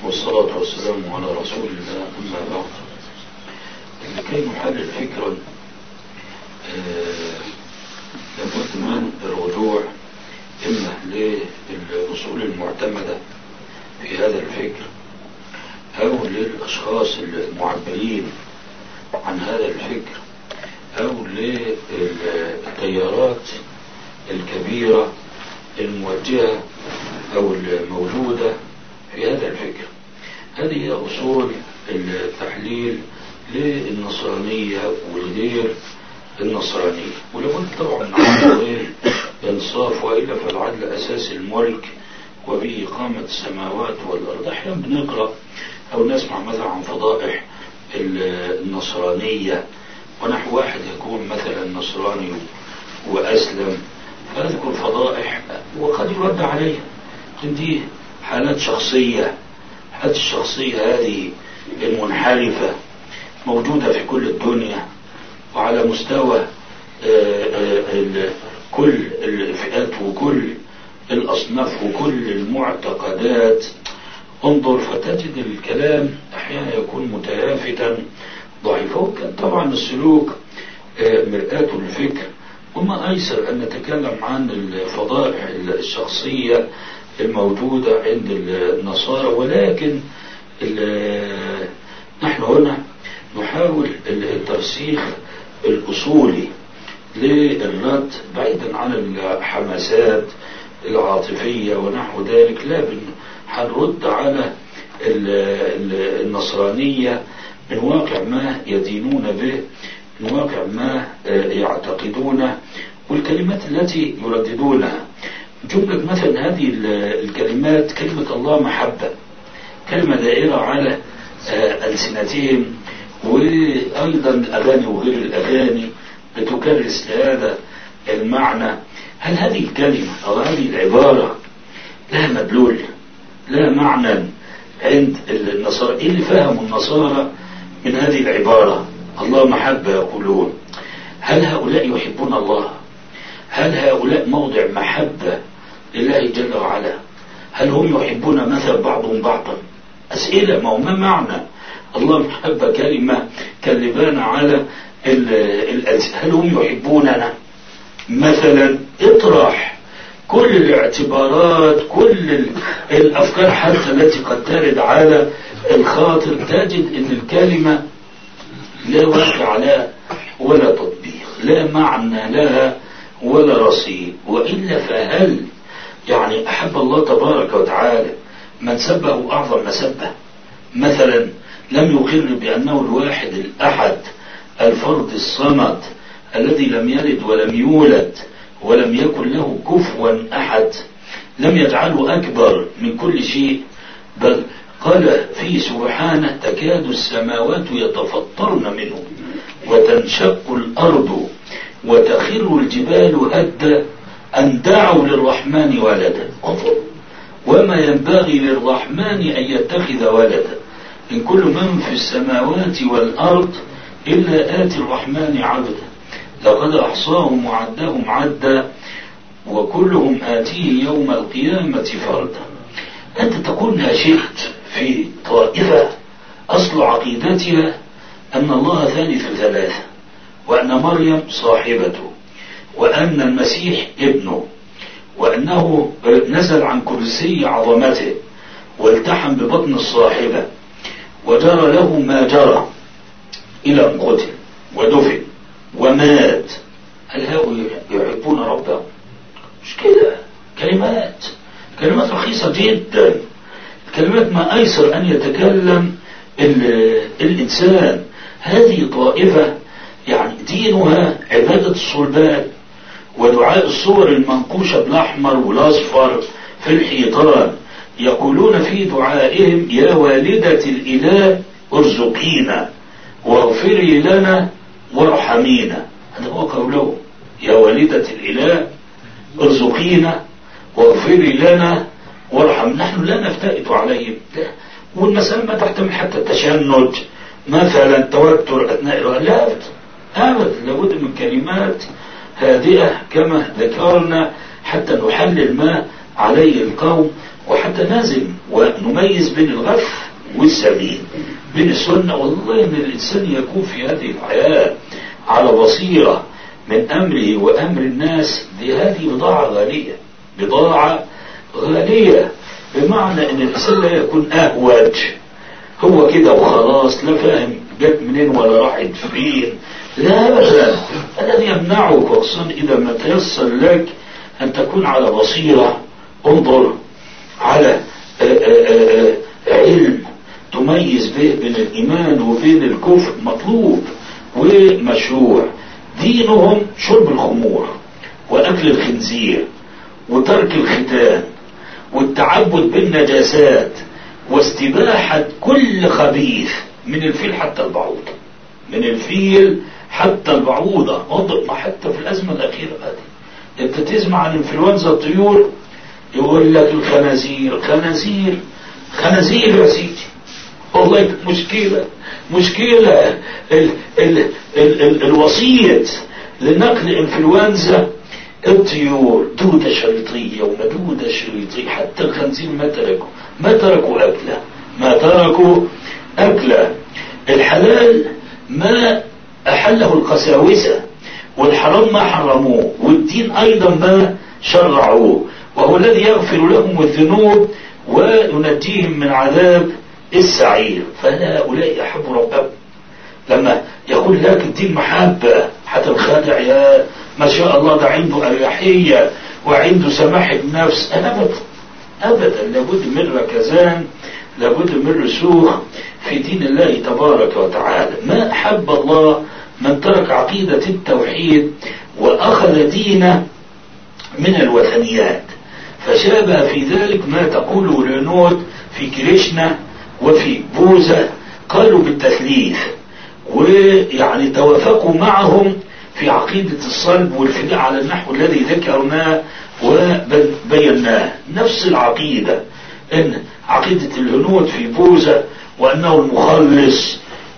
والصلاة والسلام على رسول الله. أما بعد، لكي نحلل فكرا لابد من الرجوع إما للأصول المعتمدة في هذا الفكر أو للأشخاص المعبرين عن هذا الفكر أو للتيارات الكبيرة الموجهة أو الموجودة في هذا الفكر. هذه هي أصول التحليل للنصرانية ولغير النصرانية، ولابد طبعا من إنصاف، وإلا فالعدل أساس الملك وبه قامت السماوات والأرض. أحيانا بنقرأ أو نسمع مثلا عن فضائح النصرانية، ونحو واحد يكون مثلا نصراني وأسلم فأذكر فضائح وقد يرد عليها، دي حالات شخصية. حالات الشخصية هذه المنحرفة موجودة في كل الدنيا وعلى مستوى كل الفئات وكل الأصناف وكل المعتقدات. انظر فتجد الكلام أحيانا يكون متهافتا ضعيفا، وكان طبعا السلوك مرآة الفكر، وما أيسر أن نتكلم عن الفضائح الشخصية الموجودة عند النصارى، ولكن نحن هنا نحاول الترسيخ الأصولي للرد بعيدا عن الحماسات العاطفية ونحو ذلك. لا، هنرد على النصرانية من واقع ما يدينون به، من واقع ما يعتقدونه، والكلمات التي يرددونها. جملة مثلا هذه الكلمات، كلمة الله محبة، كلمة دائرة على ألسنتهم، وأيضا الأغاني وغير الأغاني بتكرس لهذا المعنى. هل هذه الكلمة أو هذه العبارة لها مدلول، لها معنى عند النصارى؟ إيه اللي فهموا النصارى من هذه العبارة؟ الله محبة يقولون. هل هؤلاء يحبون الله؟ هل هؤلاء موضع محبة لله جل وعلا؟ هل هم يحبون مثل بعضهم بعضا؟ أسئلة. ما معنى الله محبة؟ كلمة كلبانة على هل هم يحبوننا مثلا؟ اطرح كل الاعتبارات، كل الأفكار حتى التي قد ترد على الخاطر، تجد ان الكلمة لا واقع لها ولا تطبيق، لا معنى لها ولا رصيد. وإلا فهل يعني أحب الله تبارك وتعالى من سبه أعظم مسبة؟ مثلا لم يقر بأنه الواحد الأحد الفرد الصمد الذي لم يلد ولم يولد ولم يكن له كفوا أحد، لم يجعله أكبر من كل شيء، بل قال فيه سبحانه: تكاد السماوات يتفطرن منه وتنشق الأرض وتخر الجبال هدا أن دعوا للرحمن ولدا. وما ينبغي للرحمن أن يتخذ ولدا، إن كل من في السماوات والأرض إلا آتي الرحمن عبدا لقد أحصاهم وعدهم عدا وكلهم آتيه يوم القيامة فردا. أنت تقول ما شئت في طائفة أصل عقيدتها أن الله ثالث ثلاثة، وأن مريم صاحبته، وأن المسيح ابنه، وأنه نزل عن كرسي عظمته والتحم ببطن الصاحبة وجرى له ما جرى إلى أن قتل ودفن ومات. هل هؤلاء يحبون ربهم؟ مش كده. كلمات رخيصة جدا، كلمات ما أيسر أن يتكلم الإنسان. هذه طائفة يعني دينها عبادة الصلبان ودعاء الصور المنقوشة بالأحمر والأصفر في الحيطان. يقولون في دعائهم: يا والدة الإله ارزقينا واغفري لنا وارحمينا. هذا هو قوله: يا والدة الإله ارزقينا واغفري لنا وارحم. نحن لا نفتئت عليهم، والمسألة ما تحتمل حتى التشنج مثلا، توتر أثناء لا أبدا. لابد من كلمات هادئة كما ذكرنا حتى نحلل ما عليه القوم وحتى نازل ونميز بين الغث والسمين، بين السنة. والله إن الإنسان يكون في هذه الحياة على بصيرة من أمره وأمر الناس، هذه بضاعة غالية، بضاعة غالية، بمعنى أن الإنسان لا يكون أهوج هو كده وخلاص، لا فاهم جت منين ولا راحت فين، لا أبدا. الذي يمنعك خصوصا إذا ما تيسر لك أن تكون على بصيرة، انظر على علم تميز به بين الإيمان وبين الكفر، مطلوب ومشروع. دينهم شرب الخمور وأكل الخنزير وترك الختان والتعبد بالنجاسات واستباحة كل خبيث، من الفيل حتى البعوضة، من الفيل حتى البعوضة. ما حتى في الأزمة الأخيرة هذه أنت تسمع عن انفلونزا الطيور، يقول لك الخنازير، خنازير يا سيدي. والله مشكلة الوسيط لنقل انفلونزا الطيور، دودة شريطية ومدودة شريطية. حتى الخنزير ما تركوا أكله. الحلال ما أحله القساوسة، والحرام ما حرموه، والدين أيضا ما شرعوه، وهو الذي يغفر لهم الذنوب وينجيهم من عذاب السعير. فهؤلاء أحبوا ربهم. لما يقول لك الدين محبة، حتى الخادع يا ما شاء الله ده عنده أريحية وعنده سماح النفس، أبدا. لابد من ركزان، لابد من رسوخ في دين الله تبارك وتعالى. ما أحب الله من ترك عقيدة التوحيد وأخذ دينه من الوثنيات. فشابه في ذلك ما تقوله الهنود في كريشنا وفي بوذا، قالوا بالتثليث، ويعني توافقوا معهم في عقيدة الصلب والفداء على النحو الذي ذكرناه وبيناه. نفس العقيدة، ان عقيدة الهنود في بوذا وانه المخلص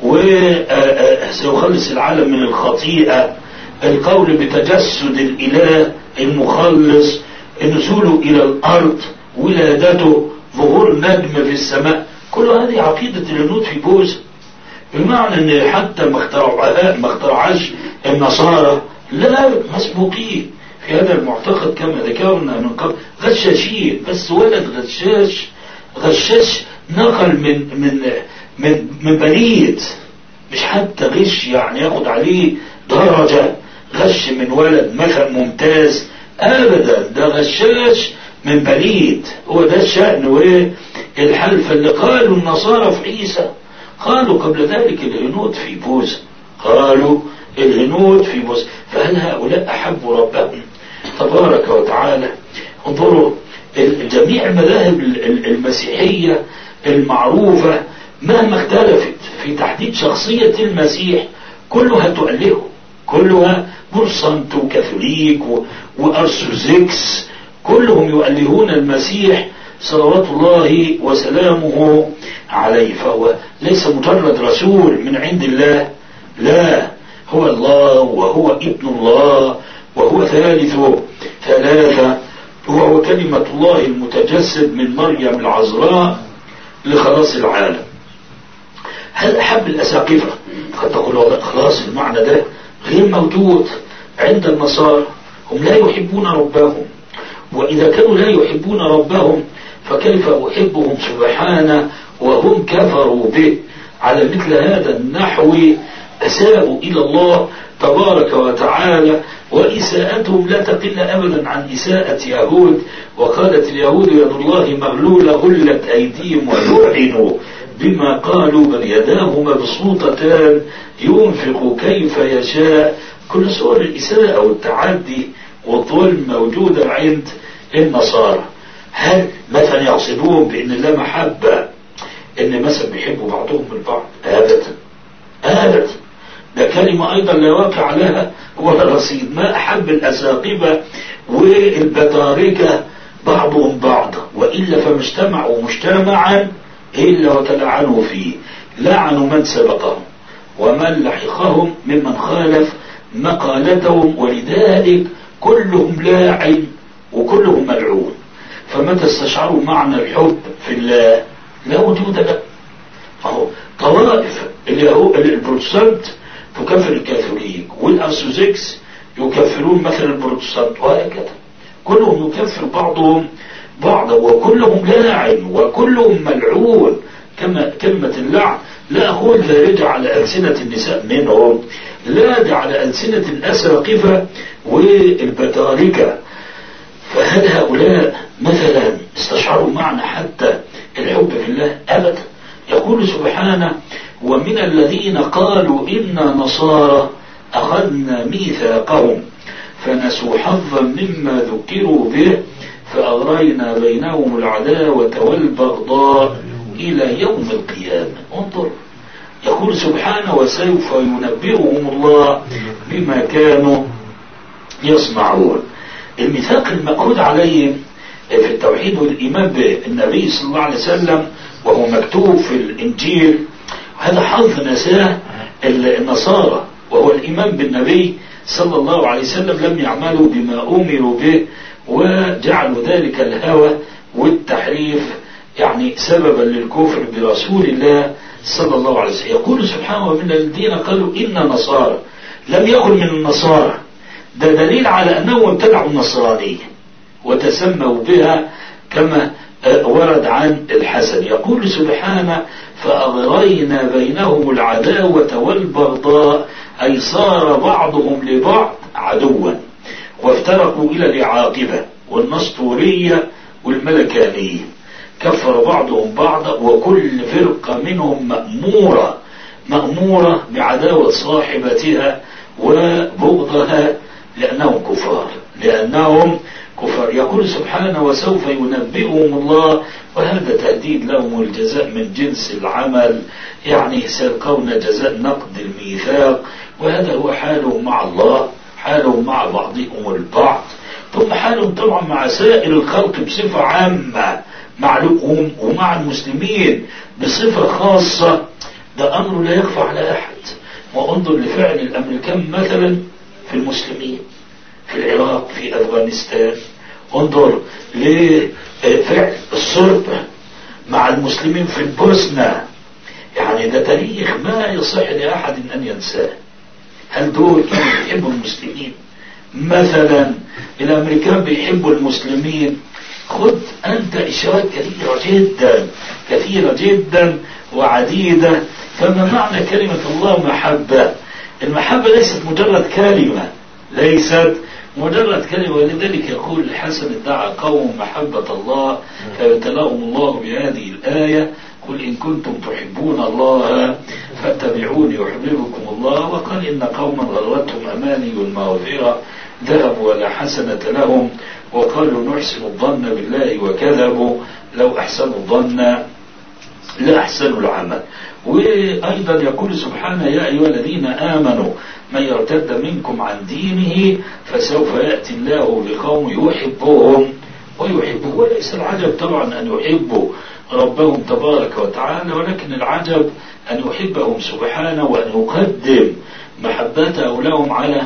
وسيخلص العالم من الخطيئة، القول بتجسد الاله المخلص، نزوله الى الارض، ولادته، ظهور نجم في السماء، كل هذه عقيدة الهنود في بوذا. بمعنى ان حتى ما اخترعش النصارى، لا، مسبوقين في هذا المعتقد كما ذكرنا من قبل، غشاشين. بس ولد غشاش نقل من بليد، مش حتى غش يعني ياخد عليه درجة، غش من ولد مثلا ممتاز، ابدا، ده غشاش من بليد. هو ده الشأن. وايه الحلف اللي قالوا النصارى في عيسى؟ قالوا قبل ذلك الهنود في بوذا، فهل هؤلاء أحبوا ربهم تبارك وتعالى؟ انظروا جميع المذاهب المسيحية المعروفة مهما اختلفت في تحديد شخصية المسيح كلها تؤلهه، كلها بروتستانت وكاثوليك وأرثوذكس، كلهم يؤلهون المسيح صلوات الله وسلامه عليه. فهو ليس مجرد رسول من عند الله، لا، هو الله وهو ابن الله وهو ثالث ثلاثة، وهو كلمة الله المتجسد من مريم العذراء لخلاص العالم. هل أحب الأساقفة؟ قد تقول خلاص المعنى ده غير موجود عند النصارى، هم لا يحبون ربهم، وإذا كانوا لا يحبون ربهم فكيف أحبهم سبحانه وهم كفروا به؟ على مثل هذا النحو أساءوا إلى الله تبارك وتعالى، وإساءتهم لا تقل أبدا عن إساءة يهود. وقالت اليهود يد الله مغلولة غلت أيديهم ولعنوا بما قالوا بل يداه مبسوطتان ينفق كيف يشاء. كل صور الإساءة والتعدي والظلم موجودة عند النصارى. هل مثلا يعصبون بأن لا محبة، ان مثلا بيحبوا بعضهم البعض؟ ابدا. ده كلمة ايضا لا واقع لها ولا رصيد. ما احب الاساقفة والبطاركة بعضهم بعضا، وإلا فما اجتمعوا مجتمعا إلا وتلعنوا فيه، لعنوا من سبقهم ومن لحقهم ممن خالف مقالتهم، ولذلك كلهم لاعن وكلهم ملعون. فمتى استشعروا معنى الحب في الله لا وجود له. أهو طوائف البروتستانت تكفر الكاثوليك، والأرثوذكس يكفرون مثل البروتستانت، وهكذا كلهم يكفر بعضهم بعضا، وكلهم لاعن وكلهم ملعون. كما كلمة اللعن لا أقول دارجة على ألسنة النساء منهم، لا ده على ألسنة الأساقفة والبطاركة. فهل هؤلاء مثلا استشعروا معنى حتى الحب في الله؟ أبدا. يقول سبحانه: ومن الذين قالوا إنا نصارى أخذنا ميثاقهم فنسوا حظا مما ذكروا به فأغرينا بينهم العداوة والبغضاء إلى يوم القيامة. انظر، يقول سبحانه: وسوف ينبئهم الله بما كانوا يصنعون. الميثاق المأخوذ عليه في التوحيد والإيمان بالنبي صلى الله عليه وسلم وهو مكتوب في الإنجيل، هذا حظ نساه النصارى، وهو الإيمان بالنبي صلى الله عليه وسلم. لم يعملوا بما أمروا به وجعلوا ذلك الهوى والتحريف يعني سببا للكفر برسول الله صلى الله عليه وسلم. يقول سبحانه: ومن الذين قالوا إنا نصارى، لم يقل من النصارى، ده دليل على أنهم ابتدعوا النصرانية وتسموا بها كما ورد عن الحسن. يقول سبحانه: فأغرينا بينهم العداوة والبغضاء، أي صار بعضهم لبعض عدوا، وافترقوا إلى العاقبة والنسطورية والملكانية، كفر بعضهم بعضا، وكل فرقة منهم مأمورة بعداوة صاحبتها وبغضها لأنهم كفار. يقول سبحانه: وسوف ينبئهم الله، وهذا تهديد لهم الجزاء من جنس العمل، يعني سيلقون جزاء نقض الميثاق. وهذا هو حالهم مع الله، حالهم مع بعضهم البعض، ثم حالهم طبعا مع سائر الخلق بصفة عامة، معلومهم ومع المسلمين بصفة خاصة. ده أمر لا يخفى على أحد. وانظر لفعل الأمريكان مثلا في المسلمين في العراق، في أفغانستان. انظر لفعل الصرب مع المسلمين في البوسنة. يعني ده تاريخ ما يصح لأحد أن ينساه. هل دول كانوا بيحبوا المسلمين؟ مثلا الأمريكان بيحبوا المسلمين. خذ أنت إشارات كثيرة جدا وعديدة. فما معنى كلمة الله محبة؟ المحبة ليست مجرد كلمة، ولذلك يقول الحسن: ادعى قوم محبة الله فابتلاهم الله بهذه الآية: قل إن كنتم تحبون الله فاتبعوني يحببكم الله. وقال: إن قوما غرتهم أماني المغفرة ذهبوا ولا حسنة لهم، وقالوا نحسن الظن بالله وكذبوا، لو أحسنوا الظن لأحسنوا العمل. وأيضا يقول سبحانه: يا أيها الذين آمنوا من يرتد منكم عن دينه فسوف يأتي الله بقوم يحبهم ويحبه. وليس العجب طبعا أن يحبوا ربهم تبارك وتعالى، ولكن العجب أن يحبهم سبحانه، وأن يقدم محبته لهم على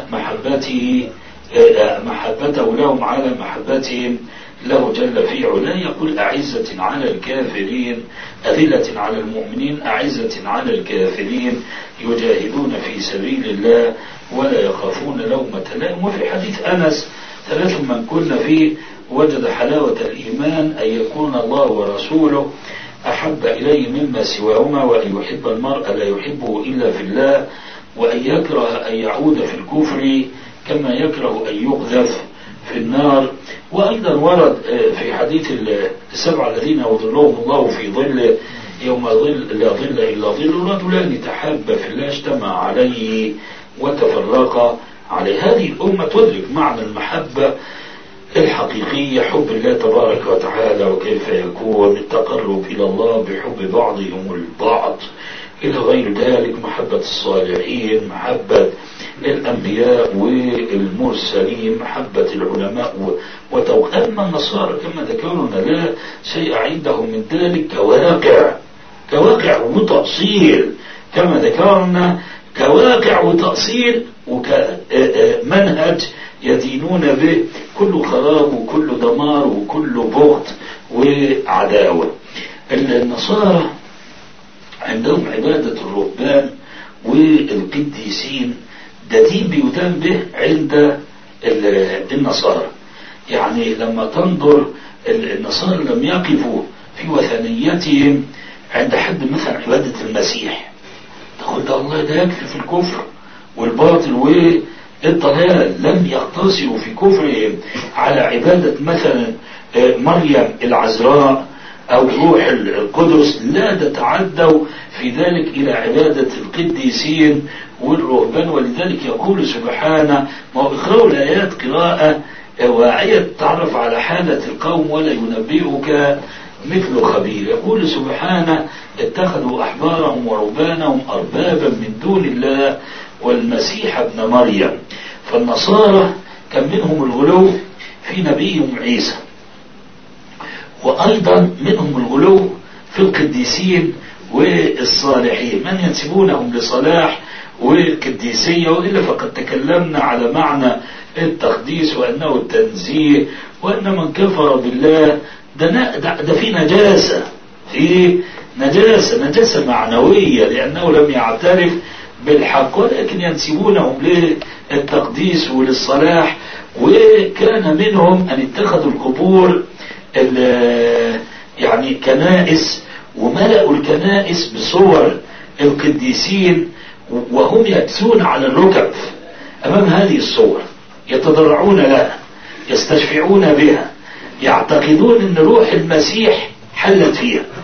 محبتهم له جل في علاه. يقول: أعزة على الكافرين أذلة على المؤمنين، أعزة على الكافرين يجاهدون في سبيل الله ولا يخافون لومة لائم. وفي حديث أنس: 3 من كن فيه وجد حلاوة الإيمان، أن يكون الله ورسوله أحب إليه مما سواهما، وأن يحب المرء لا يحبه إلا في الله، وأن يكره أن يعود في الكفر كما يكره أن يقذف في النار. وأيضا ورد في حديث 7 الذين يظلهم الله في ظله يوم لا ظل إلا ظل، رجلان تحابا في الله اجتمع عليه وتفرقا عليه. هذه الأمة تدرك معنى المحبة الحقيقية، حب الله تبارك وتعالى، وكيف يكون التقرب إلى الله بحب بعضهم البعض إلى غير ذلك، محبة الصالحين، محبة الأنبياء والمرسلين، محبة العلماء أما النصارى كما ذكرنا لا شيء عندهم من ذلك كواقع وتأصيل. كما ذكرنا كواقع وتأصيل وكمنهج يدينون به، كل خراب وكل دمار وكل بغض وعداوة. النصارى عندهم عبادة الرهبان والقديسين، ده دين بيدان به عند النصارى. يعني لما تنظر النصارى لم يقفوا في وثنيتهم عند حد مثلا عبادة المسيح، تقول ده الله ده يكفي في الكفر والباطل والضلال، لم يقتصروا في كفرهم على عبادة مثلا مريم العذراء أو روح القدس، لا تتعدوا في ذلك إلى عبادة القديسين والرهبان. ولذلك يقول سبحانه، ما هو اقرأوا الآيات قراءة واعية تعرف على حالة القوم ولا ينبئك مثل خبير. يقول سبحانه اتخذوا أحبارهم ورهبانهم أربابا من دون الله والمسيح ابن مريم. فالنصارى كان منهم الغلو في نبيهم عيسى، وأيضا منهم الغلو في القديسين والصالحين من ينسبونهم لصلاح والقديسية. وإلا فقد تكلمنا على معنى التقديس وأنه التنزيه، وأن من كفر بالله ده في نجاسة، في نجاسة معنوية لأنه لم يعترف بالحق، ولكن ينسبونهم للتقديس وللصلاح. وكان منهم أن اتخذوا القبور يعني كنائس، وملأوا الكنائس بصور القديسين، وهم يأتون على الركب أمام هذه الصور، يتضرعون لها، يستشفعون بها، يعتقدون أن روح المسيح حلت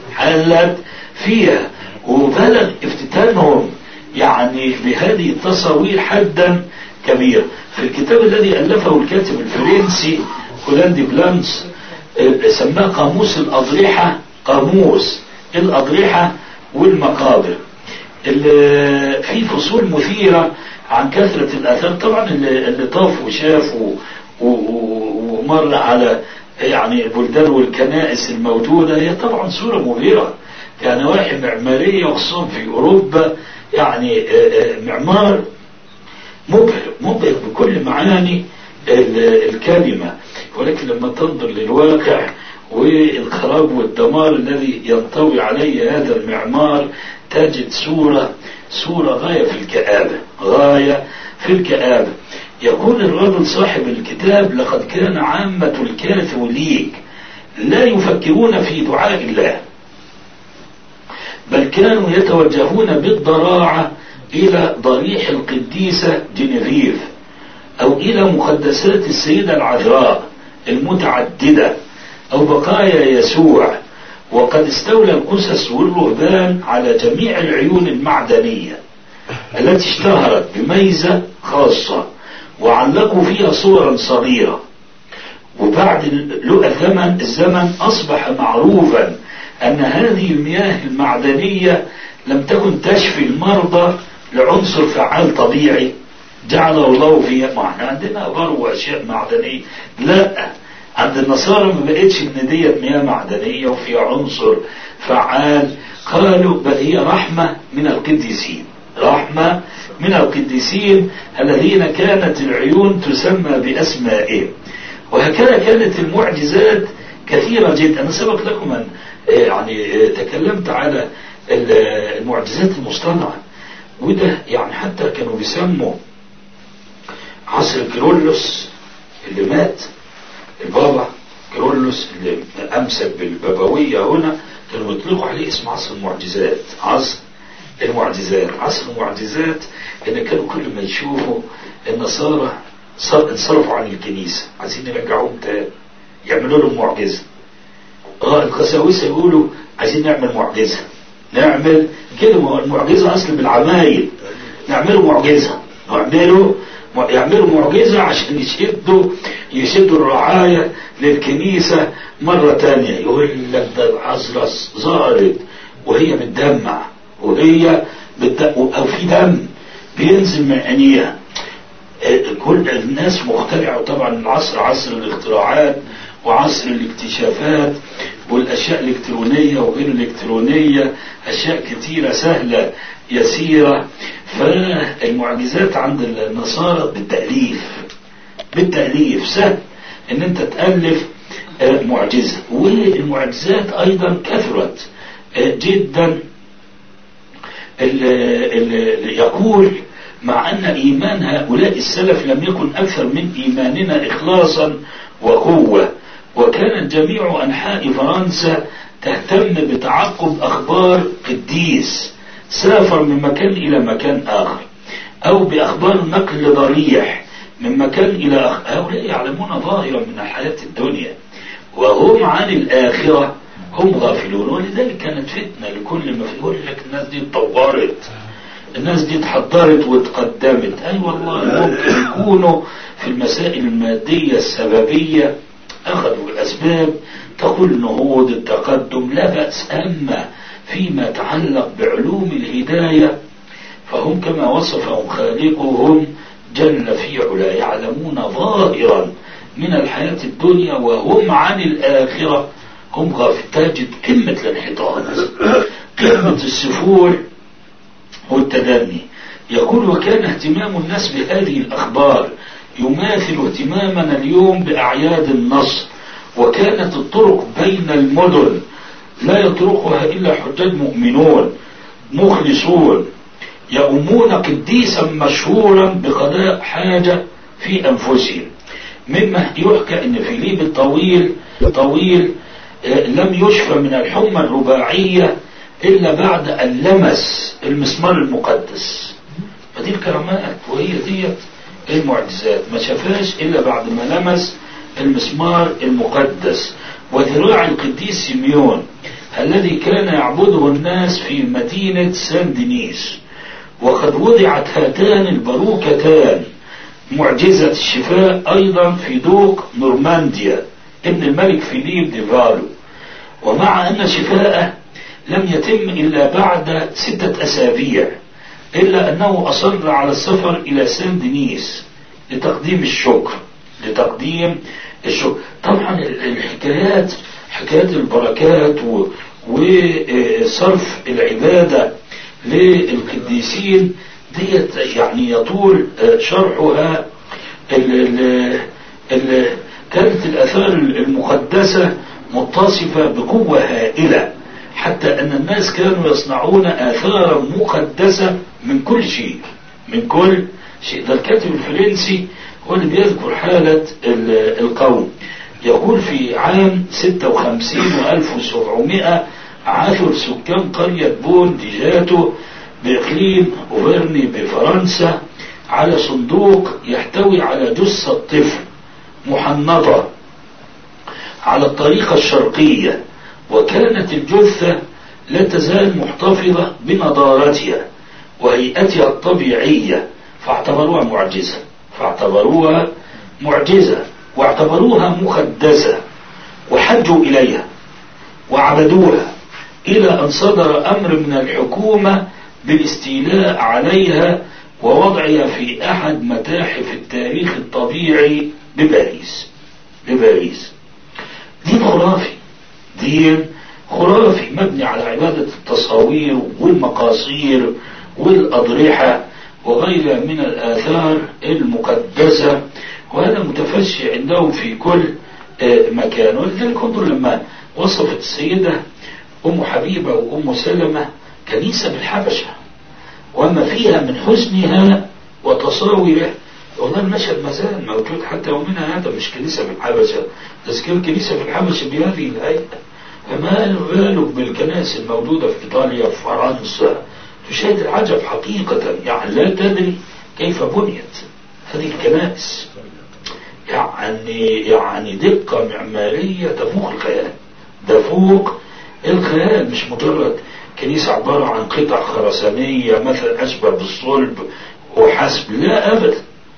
فيها. وبلغ افتتانهم يعني بهذه التصاوير حدا كبير. في الكتاب الذي ألفه الكاتب الفرنسي هولاندي بلانس سماه قاموس الأضرحة، قاموس الأضرحة والمقابر. في فصول مثيرة عن كثرة الآثار. طبعا اللي طاف وشاف ومر على يعني البلدان والكنائس الموجودة هي طبعا صورة مبهرة كنواحي معمارية، وخصوصا في أوروبا يعني معمار مبهر بكل معاني الكلمة. ولكن لما تنظر للواقع والخراب والدمار الذي ينطوي عليه هذا المعمار تجد صورة غاية في الكآبة. يقول الرجل صاحب الكتاب: لقد كان عامة الكاثوليك لا يفكرون في دعاء الله، بل كانوا يتوجهون بالضراعة إلى ضريح القديسة جينيفيف أو إلى مقدسات السيدة العذراء المتعددة أو بقايا يسوع. وقد استولى القسس والرهبان على جميع العيون المعدنية التي اشتهرت بميزة خاصة، وعلقوا فيها صورا صغيرة. وبعد الزمن أصبح معروفا أن هذه المياه المعدنية لم تكن تشفي المرضى لعنصر فعال طبيعي جعله الله فيها. ما احنا عندنا برضو أشياء معدنية، لا، عند النصارى ما بقتش ان ديت مياه معدنية وفيها عنصر فعال. قالوا بل هي رحمة من القديسين الذين كانت العيون تسمى بأسمائهم. وهكذا كانت المعجزات كثيرة جدا. أنا سبق لكم أن يعني تكلمت على المعجزات المصطنعة، وده يعني حتى كانوا بيسموا عصر كيرلس اللي مات، البابا كيرلس اللي أمسك بالبابوية هنا، كانوا بيطلقوا عليه اسم عصر المعجزات. عصر المعجزات إن كانوا كل ما يشوفوا النصارى انصرفوا عن الكنيسة عايزين يرجعوهم تاني يعملوا لهم معجزة. القساوسة يقولوا عايزين نعمل معجزة، نعمل كده. المعجزة أصل بالعمايل، يعملوا معجزة عشان يشدوا الرعاية للكنيسة مرة تانية. يقول لك ده العذراء ظهرت وهي بتدمع، أو في دم بينزل من عينيها. كل الناس مخترعة، طبعا العصر عصر الاختراعات وعصر الاكتشافات والأشياء الإلكترونية وغير الإلكترونية، أشياء كثيرة سهلة يسيرة. فالمعجزات عند النصارى بالتأليف سهل ان انت تألف معجزة. والمعجزات ايضا كثرت جدا. يقول مع ان ايمان هؤلاء السلف لم يكن اكثر من ايماننا اخلاصا وقوة، وكانت جميع انحاء فرنسا تهتم بتعقب اخبار قديس سافر من مكان الى مكان اخر، او باخبار نقل ضريح من مكان الى اخر. هؤلاء يعلمون ظاهرا من الحياة الدنيا وهم عن الاخرة هم غافلون. ولذلك كانت فتنة لكل ما يقول لك الناس دي اتطورت، الناس دي اتحضرت واتقدمت. اي والله ممكن يكونوا في المسائل المادية السببية اخذوا الاسباب تقول نهوض التقدم لا بأس، اما فيما يتعلق بعلوم الهداية فهم كما وصفهم خالقهم جل في علا يعلمون ظاهرا من الحياة الدنيا وهم عن الآخرة هم غافلون. تجد قمة الانحطاط، قمة السفول والتدني. يقول وكان اهتمام الناس بهذه الأخبار يماثل اهتمامنا اليوم بأعياد النصر، وكانت الطرق بين المدن لا يطرقها إلا حجاج مؤمنون مخلصون يؤمون قديسا مشهورا بقضاء حاجة في أنفسهم. مما يحكى أن فيليب الطويل لم يشفى من الحمى الرباعية إلا بعد أن لمس المسمار المقدس. فدي الكرامات وهي دي المعجزات، ما شفاش إلا بعد ما لمس المسمار المقدس. وذراع القديس سيميون الذي كان يعبده الناس في مدينة سان دينيس، وقد وضعت هاتان الباروكتان معجزة الشفاء أيضا في دوق نورمانديا ابن الملك فيليب دي فالو. ومع أن شفاءه لم يتم إلا بعد 6 أسابيع، إلا أنه أصر على السفر إلى سان دينيس لتقديم الشكر. طبعا الحكايات حكايات البركات وصرف العبادة للقديسين ديت يعني يطول شرحها. كانت الآثار المقدسة متصفة بقوة هائلة، حتى أن الناس كانوا يصنعون آثارا مقدسة من كل شيء. ده الكاتب الفرنسي هو اللي بيذكر حالة القوم. يقول في عام 56 و1700 عثر سكان قرية بون دي جاتو بإقليم أوفرني بفرنسا على صندوق يحتوي على جثة طفل محنطة على الطريقة الشرقية، وكانت الجثة لا تزال محتفظة بنضارتها وهيئتها الطبيعية، فاعتبروها معجزة واعتبروها مقدسة وحجوا إليها وعبدوها، إلى أن صدر أمر من الحكومة بالاستيلاء عليها ووضعها في أحد متاحف التاريخ الطبيعي بباريس. دين خرافي مبني على عبادة التصاوير والمقاصير والأضرحة وغيرها من الآثار المقدسة، وهذا متفشي عندهم في كل مكان. ولذلك انظر لما وصفت السيدة أم حبيبة وأم سلمة كنيسة بالحبشة وما فيها من حزنها وتصاوره. والله المشهد ما زال موجود حتى يومنا هذا، مش كنيسة بالحبشة، بس كنيسة بالحبشة بهذه الهيئة. فما بالك بالكنائس الموجودة في إيطاليا في فرنسا، تشاهد العجب حقيقة. يعني لا تدري كيف بنيت هذه الكنائس، يعني دقة معمارية تفوق الخيال. مش مجرد كنيسة عبارة عن قطع خرسانية مثلا أشبه بالصلب وحسب، لا أبدا.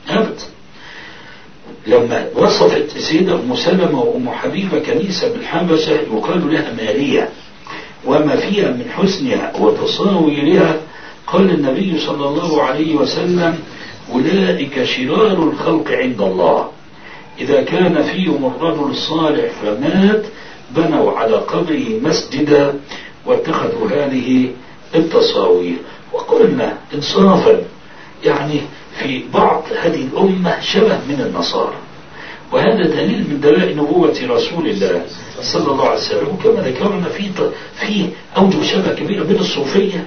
لما وصفت سيدة أم سلمة وأم حبيبة كنيسة بالحبشة يقال لها ماريا وما فيها من حسنها وتصاويرها، قال النبي صلى الله عليه وسلم أولئك شرار الخلق عند الله إذا كان فيهم الرجل الصالح فمات بنوا على قبره مسجدا واتخذوا هذه التصاوير. وقلنا إنصافا يعني في بعض هذه الأمة شبه من النصارى، وهذا دليل من دلائل نبوة رسول الله صلى الله عليه وسلم. وكما ذكرنا في أوجه شبه كبيرة بين الصوفية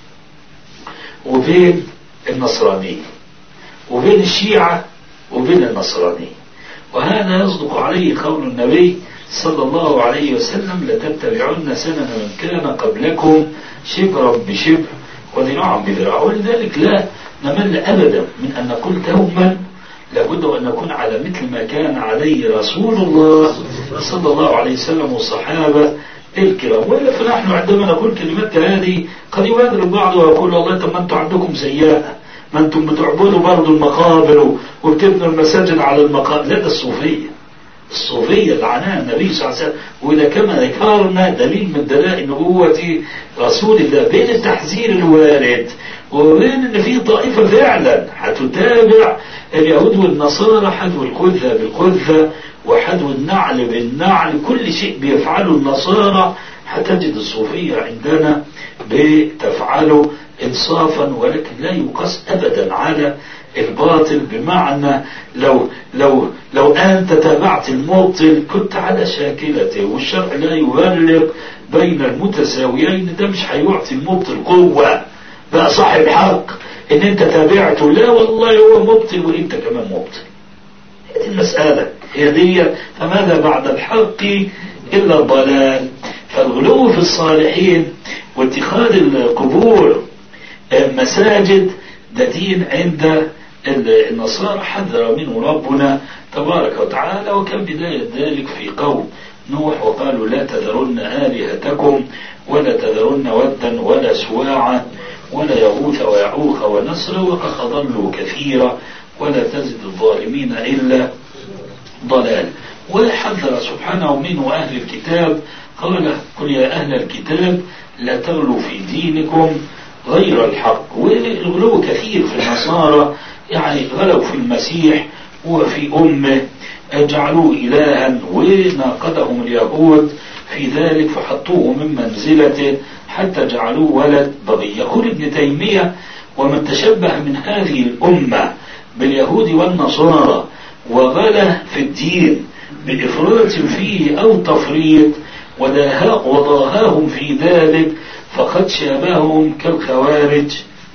وبين النصرانية وبين الشيعة وبين النصرانية. وهذا يصدق عليه قول النبي صلى الله عليه وسلم: لتتبعن سنن من كان قبلكم شبرا بشبر وذراعا بذراع. ولذلك لا نمل أبدا من أن نقول دوما لابد أن نكون على مثل ما كان عليه رسول الله صلى الله عليه وسلم والصحابة الكرام. وإلا فنحن عندما نقول كلمات هذه قد يبادر البعض ويقول: والله طب ما أنتم عندكم سيئة، ما أنتم بتعبدوا برضو المقابر وبتبنوا المساجد على المقابر. لا، ده الصوفية لعنها النبي صلى الله عليه وسلم. وإذا كما ذكرنا دليل من دلائل نبوة رسول الله بين التحذير الوارد وبين أن في طائفة فعلا هتتابع اليهود والنصارى، حذو الخذة بالخذة وحذو النعل بالنعل، كل شيء بيفعله النصارى هتجد الصوفية عندنا بتفعله إنصافا، ولكن لا يقاس أبدا على الباطل. بمعنى لو أنت تابعت المبطل كنت على شاكلته، والشرع لا يفرق بين المتساويين. ده مش هيعطي المبطل قوة بقى صاحب حق ان انت تابعته، لا والله هو مبطل وانت كمان مبطل. هذه المسألة هي دي. فماذا بعد الحق إلا الضلال؟ فالغلو في الصالحين واتخاذ القبور مساجد ده دين عند النصارى حذر منه ربنا تبارك وتعالى. وكان بداية ذلك في قوم نوح: وقالوا لا تذرن آلهتكم ولا تذرن ودا ولا سواعا ولا يغوث ويعوق ونسر وقد أضلوا كثيرا ولا تزد الظالمين إلا ضلال. وحذر سبحانه منه أهل الكتاب، قال: قل يا أهل الكتاب لا تغلوا في دينكم غير الحق. والغلو كثير في النصارى، يعني غلوا في المسيح وفي أمه، جعلوه إلها، وناقضهم اليهود في ذلك فحطوه من منزلته حتى جعلوه ولد بغي. يقول ابن تيمية: ومن تشبه من هذه الأمة باليهود والنصارى وغلا في الدين بإفراط فيه أو تفريط وضاهاهم في ذلك فقد شابههم كالخوارج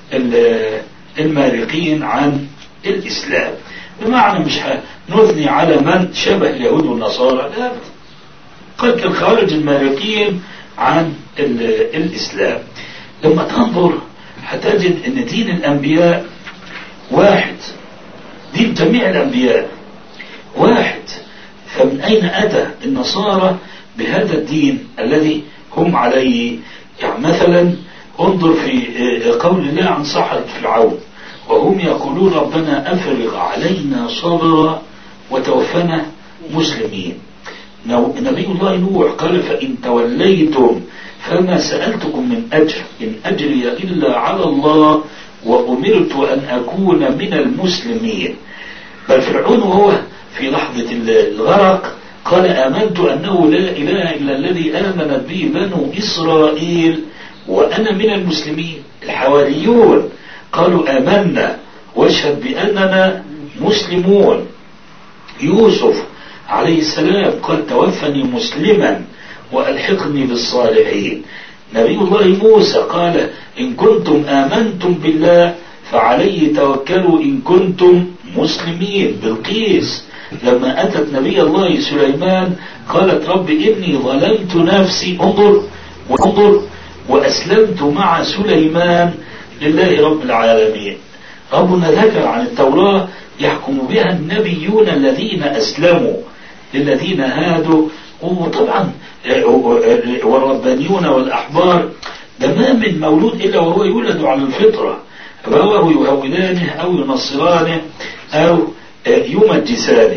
المارقين عن الإسلام. بمعنى مش نثني على من شبه اليهود والنصارى، لا، قد كالخوارج المارقين عن الإسلام. لما تنظر هتجد أن دين الأنبياء واحد، دين جميع الأنبياء واحد. فمن أين أتى النصارى بهذا الدين الذي هم عليه؟ يعني مثلا انظر في قول الله عن سحرة فرعون: وهم يقولون ربنا أفرغ علينا صبرا وتوفنا مسلمين. نبي الله نوح قال: فإن توليتم فما سألتكم من أجر إن أجري إلا على الله وأمرت أن أكون من المسلمين. بل فرعون وهو في لحظة الغرق قال: آمنت أنه لا إله إلا الذي آمنت به بنو إسرائيل وأنا من المسلمين. الحواريون قالوا: آمنا واشهد بأننا مسلمون. يوسف عليه السلام قال: توفني مسلما وألحقني بالصالحين. نبي الله موسى قال: إن كنتم آمنتم بالله فعليه توكلوا إن كنتم مسلمين. بلقيس لما أتت نبي الله سليمان قالت: رب إني ظلمت نفسي، انظر وأسلمت مع سليمان لله رب العالمين. ربنا ذكر عن التوراة يحكم بها النبيون الذين أسلموا للذين هادوا، وطبعا والربانيون والأحبار. ده ما من مولود إلا وهو يولد على الفطرة، فهو يهودانه أو ينصرانه أو يمجسانه.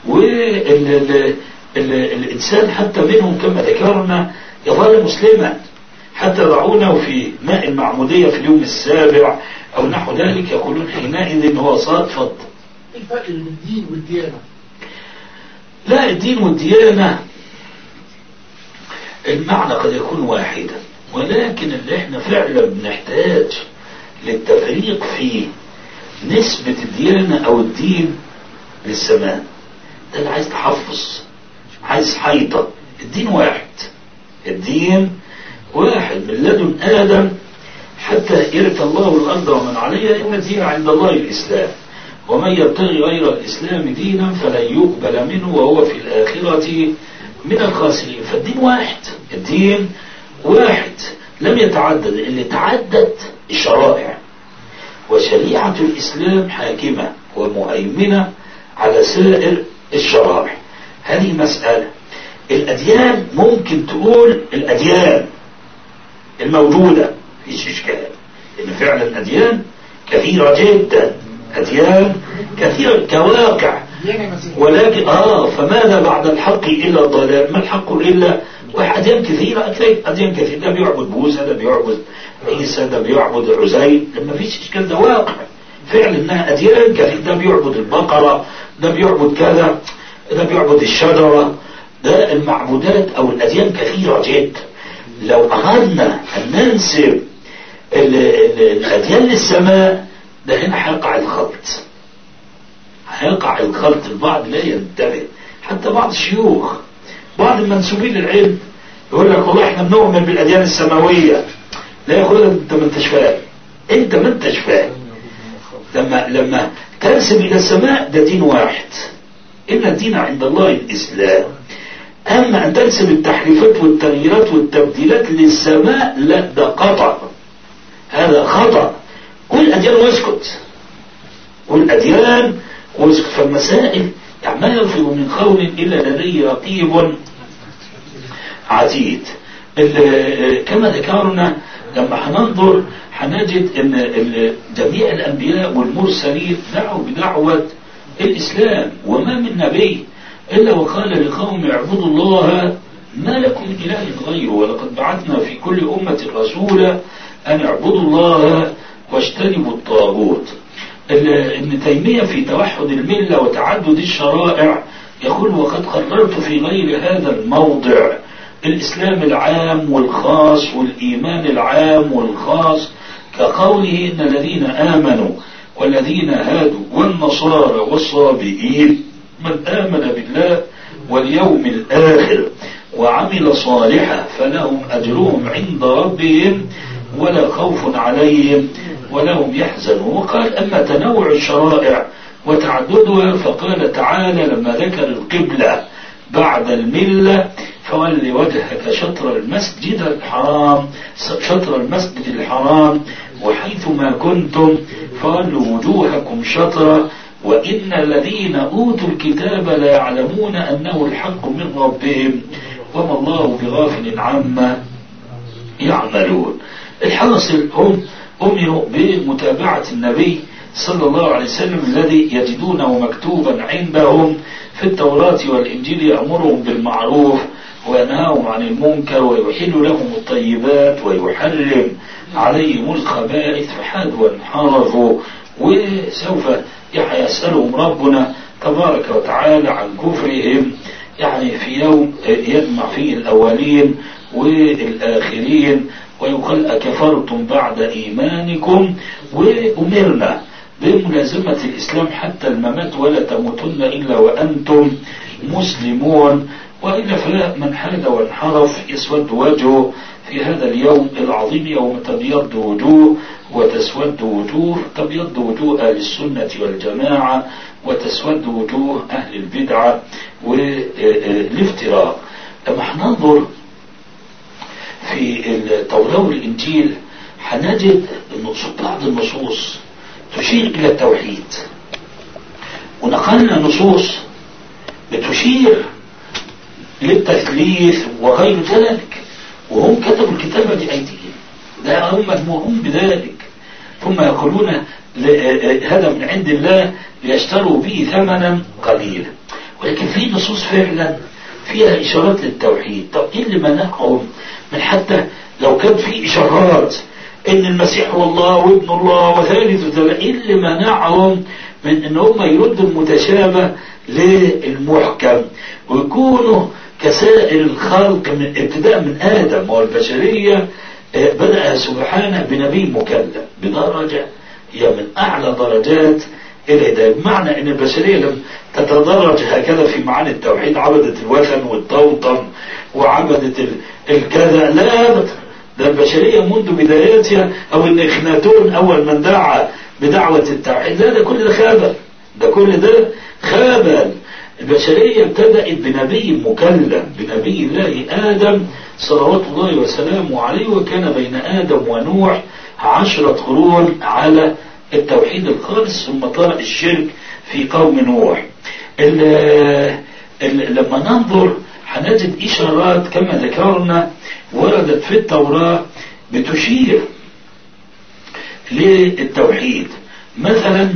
والإنسان حتى منهم كما ذكرنا يظل مسلما حتى يضعونه في ماء المعمودية في اليوم السابع أو نحو ذلك، يقولون حينئذ هو صادفت. الفرق بين الدين والديانة؟ لا، الدين والديانة المعنى قد يكون واحدا، ولكن اللي احنا فعلا بنحتاج للتفريق في نسبة الديانة او الدين للسماء. ده اللي عايز تحفظ، عايز حيطة. الدين واحد، الدين واحد من لدن آدم حتى يرث الله الأرض ومن عليها، إن الدين عند الله الإسلام، ومن يبتغي غير الإسلام دينا فلن يقبل منه وهو في الآخرة من الخاسرين. فالدين واحد، الدين واحد لم يتعدد. اللي تعدد الشرائع، وشريعة الإسلام حاكمة ومهيمنة على سائر الشرائع. هذه مسألة. الأديان ممكن تقول الأديان الموجودة فيش إشكال، إن فعلا أديان كثيرة جدا، أديان كثيرة كواقع، ولكن فماذا بعد الحق إلا الضلال؟ ما الحق إلا أديان كثيرة، أديان كثيرة. ده بيعبد موسى، ده بيعبد عيسى، ده بيعبد عزير، ما فيش إشكال، ده واقع فعلا إنها أديان كثيرة. ده بيعبد البقرة، ده بيعبد كذا، ده بيعبد الشجرة. ده المعبودات أو الأديان كثيرة جدا. لو أردنا أن ننسب الأديان للسماء، ده هنا هيقع الخلط، هيقع الخلط. البعض لا ينتبه، حتى بعض الشيوخ، بعض المنسوبين للعلم يقول لك والله احنا بنؤمن بالأديان السماوية. لا يا أخويا، انت ما انتش فاهم، انت ما انتش فاهم. لما تنسب إلى السماء ده دين واحد، إن الدين عند الله الإسلام. أما أن تنسب التحريفات والتغييرات والتبديلات للسماء، لا، ده خطأ، هذا خطأ. قل أديان واسكت، قل أديان واسكت. فالمسائل يعني ما يلفظ من قول إلا لديه رقيب عتيد. كما ذكرنا لما هننظر هنجد أن جميع الأنبياء والمرسلين دعوا بدعوة الإسلام، وما من نبي إلا وقال لقوم اعبدوا الله ما لكم من إله غيره، ولقد بعثنا في كل أمة رسولا أن اعبدوا الله واجتنبوا الطاغوت. ابن تيمية في توحد الملة وتعدد الشرائع يقول وقد قررت في غير هذا الموضع الإسلام العام والخاص والإيمان العام والخاص، كقوله إن الذين آمنوا والذين هادوا والنصارى والصابئين من آمن بالله واليوم الآخر وعمل صالحا فلهم أجرهم عند ربهم ولا خوف عليهم ولا هم يحزنون. وقال أما تنوع الشرائع وتعددها فقال تعالى لما ذكر القبلة بعد الملة فولي وجهك شطر المسجد الحرام وحيث ما كنتم فولوا وجوهكم شطرا وإن الذين أوتوا الكتاب لا يعلمون أنه الحق من ربهم وما الله بغافل عما يعملون. الحاصل هم أمروا بمتابعة النبي صلى الله عليه وسلم الذي يجدونه مكتوبا عندهم في التوراة والإنجيل، يأمرهم بالمعروف وينهاهم عن المنكر ويحل لهم الطيبات ويحرم عليهم الخبائث فحادوا وانحرفوا. وسوف يسألهم ربنا تبارك وتعالى عن كفرهم، يعني في يوم يجمع فيه الأولين والآخرين ويقول أكفرتم بعد إيمانكم. وأمرنا بملازمة الإسلام حتى الممات ولا تموتن إلا وأنتم مسلمون، وإلا فلا من حاد وانحرف يسود وجهه في هذا اليوم العظيم يوم تبيض وجوه وتسود وجوه. تبيض وجوه أهل السنة والجماعة وتسود وجوه أهل البدعة والافتراء. لما هننظر في التوراة والإنجيل هنجد بعض النصوص تشير إلى التوحيد، ونقلنا نصوص بتشير للتثليث وغير ذلك، وهم كتبوا الكتابة بأيديهم، لا هم مهمومون بذلك، ثم يقولون هذا من عند الله ليشتروا به ثمنا قليلا. ولكن في نصوص فعلا فيها إشارات للتوحيد. طب إيه اللي منعهم من حتى لو كان في إشارات إن المسيح هو الله وابن الله وثالث وثالث، إيه اللي منعهم من ان هم يردوا المتشابه للمحكم ويكونوا كسائر الخلق من ابتداء من آدم. والبشرية بدأ سبحانه بنبي مكلم بدرجة هي من أعلى درجات الهداية، بمعنى أن البشرية لم تتدرج هكذا في معاني التوحيد، عبدت الوثن والطوطن وعبدت الكذا، لا أبدا. ده البشرية منذ بدايتها، أو أن إخناتون أول من دعا بدعوة التوحيد، لا ده كل ده خابل، ده كل ده خابل. البشرية ابتدأت بنبي مكلم بنبي الله آدم صلوات الله وسلامه عليه، وكان بين آدم ونوح 10 قرون على التوحيد الخالص، ثم طرأ الشرك في قوم نوح. لما ننظر هنجد إشارات كما ذكرنا وردت في التوراة بتشير للتوحيد. مثلا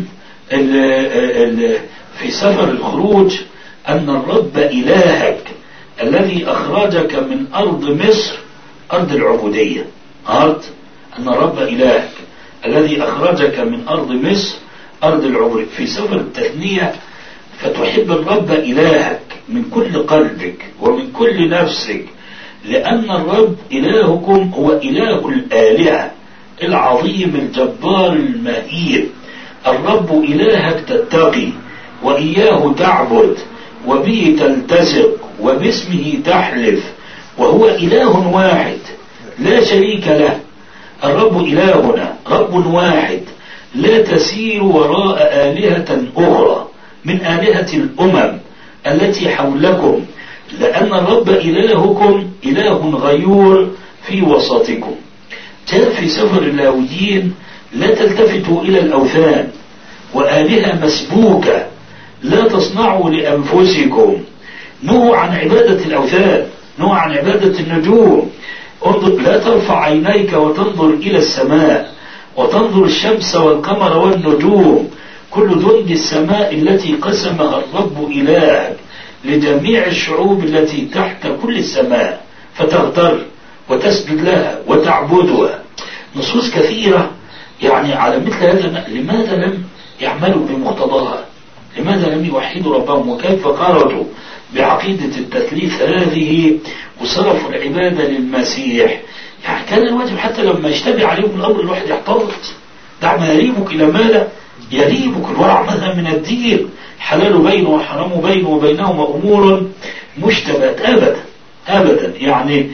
في سفر الخروج أن الرب إلهك الذي أخرجك من أرض مصر، أرض العبودية، أن الرب إلهك الذي أخرجك من أرض مصر أرض العبودية. في سفر التثنية فتحب الرب إلهك من كل قلبك ومن كل نفسك، لأن الرب إلهكم هو إله الآلهة العظيم الجبار المهيب. الرب إلهك تتقي وإياه تعبد وبه تلتزق وباسمه تحلف، وهو إله واحد لا شريك له. الرب إلهنا رب واحد لا تسير وراء آلهة أخرى من آلهة الأمم التي حولكم، لأن الرب إلهكم إله غيور في وسطكم. جاء في سفر اللاويين لا تلتفتوا إلى الأوثان وآلهة مسبوكة لا تصنعوا لأنفسكم. نهوا عن عبادة الأوثان، نهوا عن عبادة النجوم. انظر لا ترفع عينيك وتنظر إلى السماء وتنظر الشمس والقمر والنجوم، كل جند السماء التي قسمها الرب إلهك لجميع الشعوب التي تحت كل السماء، فتغتر وتسجد لها وتعبدها. نصوص كثيرة يعني على مثل هذا. لماذا لم يعملوا بمقتضاها؟ لماذا لم يوحدوا ربهم؟ وكيف خرجوا بعقيدة التثليث هذه وصرفوا العبادة للمسيح؟ يعني كان الواجب حتى لما يشتبه عليهم الأمر الواحد يحترض. دع ما يريبك إلى ما لا يريبك. الورع مذهب من الدين، حلال بينه وحرام بينه وبينهما أمور مشتبهات أبدا أبدا. يعني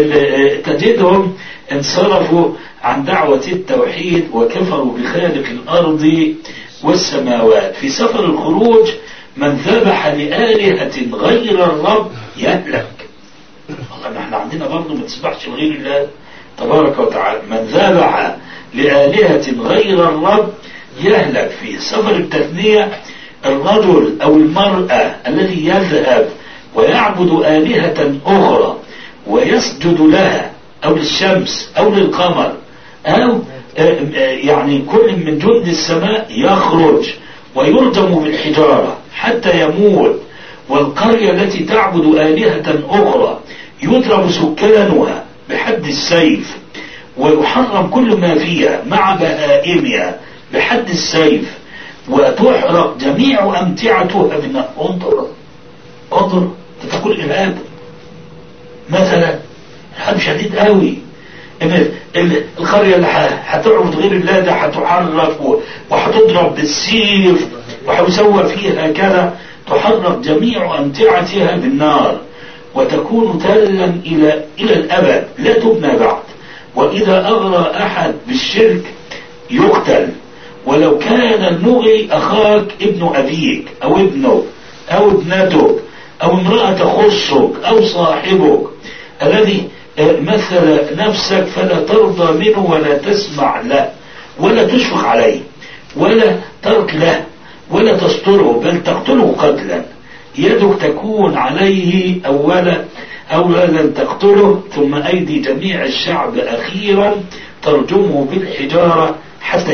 تجدهم انصرفوا عن دعوة التوحيد وكفروا بخالق الأرض والسماوات. في سفر الخروج من ذبح لآلهة غير الرب يهلك. والله ما احنا عندنا برضه ما تسبحش لغير الله تبارك وتعالى. من ذبح لآلهة غير الرب يهلك. في سفر التثنية الرجل أو المرأة الذي يذهب ويعبد آلهة أخرى ويسجد لها أو للشمس أو للقمر أو يعني كل من جند السماء يخرج ويرجم بالحجارة حتى يموت. والقرية التي تعبد آلهة أخرى يضرب سكانها بحد السيف ويحرم كل ما فيها مع بهائمها بحد السيف وتحرق جميع أمتعتها بالنار. انظر تقول إرهاب مثلا، إرهاب شديد قوي. إن القرية اللي هتعبد غير الله ده هتحرق وهتضرب بالسيف وهيسوى فيها كذا، تحرق جميع أمتعتها بالنار وتكون تلا إلى الأبد لا تبنى بعد. وإذا أغرى أحد بالشرك يقتل، ولو كان المغري أخاك ابن أبيك أو ابنك أو ابنتك أو امرأة تخصك أو صاحبك الذي مثل نفسك، فلا ترضى منه ولا تسمع له ولا تشفق عليه ولا ترك له ولا تستره، بل تقتله قتلا. يدك تكون عليه أولا تقتله، ثم أيدي جميع الشعب أخيرا ترجمه بالحجارة حتى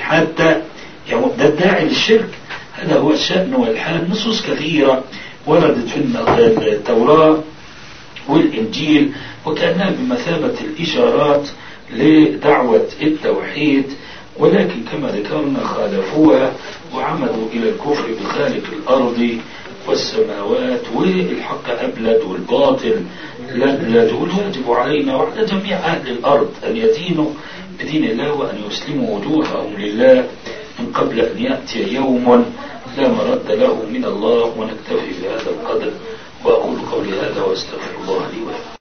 يموت. ده الداعي للشرك، هذا هو الشأن والحال. نصوص كثيرة وردت في التوراة والإنجيل وكأنها بمثابة الإشارات لدعوة التوحيد ولكن كما ذكرنا خالفوها وعمدوا إلى الكفر بخالق الأرض والسماوات، والحق أبلد والباطل لبلد. والواجب علينا وعلى جميع أهل الأرض أن يدينوا بدين الله وأن يسلموا وجوههم لله من قبل أن يأتي يوم لا مرد له من الله. ونكتفي بهذا القدر، وأقول قولي هذا واستغفر الله لي ولكم.